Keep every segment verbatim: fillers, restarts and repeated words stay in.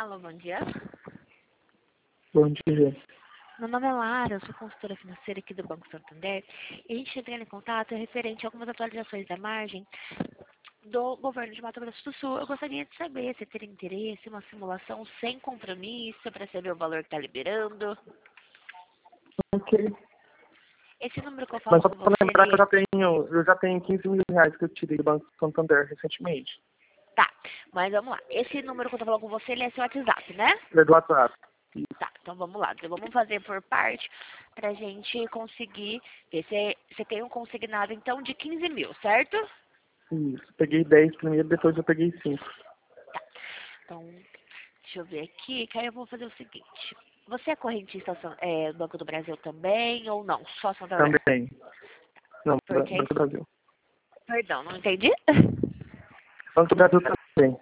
Alô, bom dia. Bom dia. Meu nome é Lara, eu sou consultora financeira aqui do Banco Santander e a gente entra em contato referente a algumas atualizações da margem do governo de Mato Grosso do Sul. Eu gostaria de saber se teria interesse em uma simulação sem compromisso para saber o valor que está liberando. Ok. Esse número que eu Mas falo só com para você, lembrar que ele... eu já tenho, eu já tenho quinze mil reais que eu tirei do Banco Santander recentemente. Tá, mas vamos lá. Esse número que eu tô falando com você, ele é seu WhatsApp, né? É do WhatsApp. Tá, então vamos lá. Então, vamos fazer por parte pra gente conseguir ver. Você, você tem um consignado, então, de quinze mil, certo? Isso. Peguei dez primeiro, depois eu peguei cinco. Tá. Então, deixa eu ver aqui, que aí eu vou fazer o seguinte. Você é correntista é, do Banco do Brasil também ou não? Só Santander? Também. Não, Porque aí... Banco do Brasil. Perdão, não entendi? Banco do Brasil também.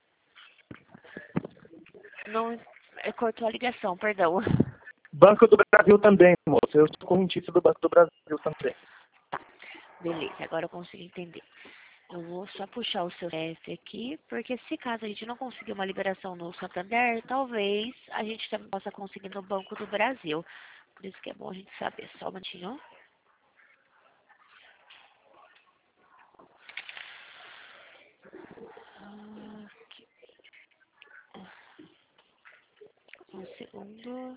Não, é, cortou a ligação, perdão. Banco do Brasil também, moço. Eu sou correntista do Banco do Brasil também. Tá, beleza, agora eu consigo entender. Eu vou só puxar o seu C P F aqui, porque se caso a gente não conseguir uma liberação no Santander, talvez a gente também possa conseguir no Banco do Brasil. Por isso que é bom a gente saber. Só um minutinho. Aqui. Um segundo.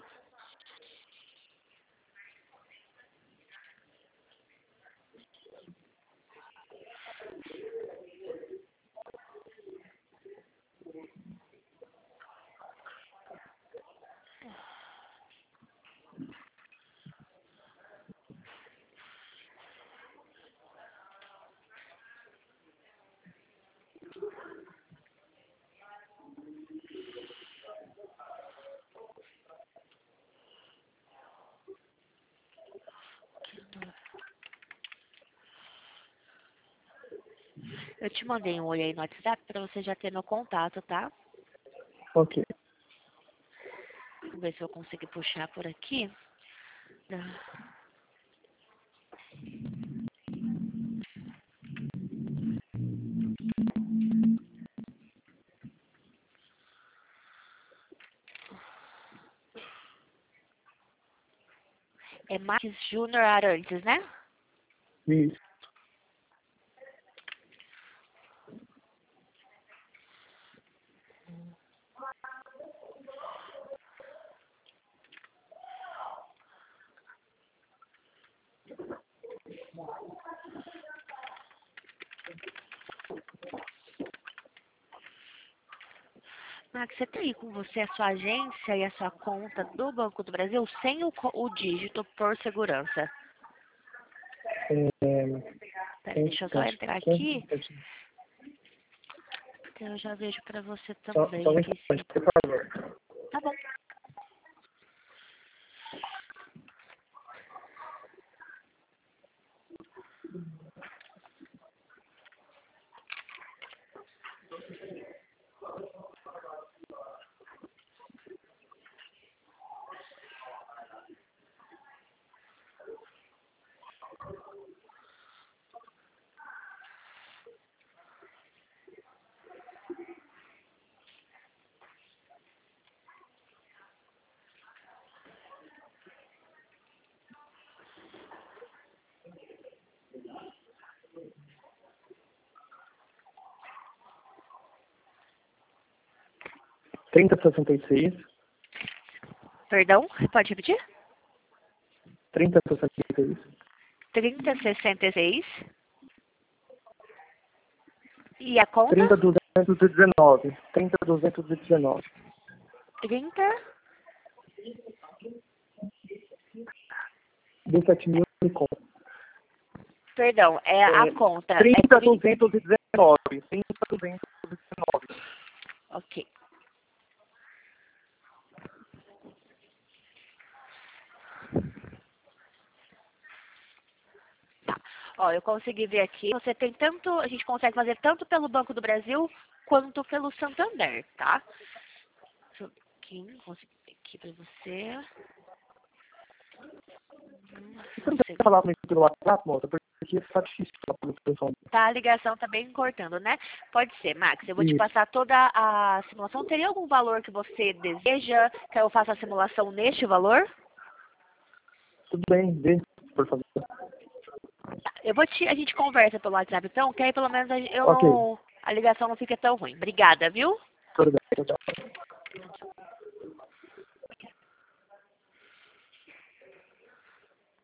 Eu te mandei um oi aí no WhatsApp pra você já ter meu contato, tá? Ok. Vamos ver se eu consigo puxar por aqui. É Marques Júnior Arantes, né? Isso. Max, você tem aí com você a sua agência e a sua conta do Banco do Brasil sem o, co- o dígito por segurança? É, Pera, deixa eu só entrar aqui, que eu já vejo pra você só, só também um aqui, instante, sim. por favor. Tá bom. trinta sessenta e seis. Perdão, pode repetir? trinta sessenta e seis. trinta sessenta e seis. E a conta? trinta duzentos e dezenove. trinta duzentos e dezenove. trinta. dezessete mil e conta. Perdão, é a É, conta. É trinta tri... duzentos e dezenove. trinta duzentos e dezenove. Ok. Tá. Ó, eu consegui ver aqui. Você tem tanto, a gente consegue fazer tanto pelo Banco do Brasil quanto pelo Santander, tá? Deixa eu aqui, consegui ver aqui pra você. Você não quer falar comigo pelo WhatsApp, moça? Porque tá difícil falar pelo telefone. Tá, a ligação tá bem cortando, né? Pode ser, Max. Eu vou te Isso. passar toda a simulação. Teria algum valor que você deseja que eu faça a simulação neste valor? Tudo bem, vê, por favor. Tá, eu vou te, a gente conversa pelo WhatsApp então, que aí pelo menos a, eu Ok. não, a ligação não fica tão ruim. Obrigada, viu? Tudo bem, tchau, tchau.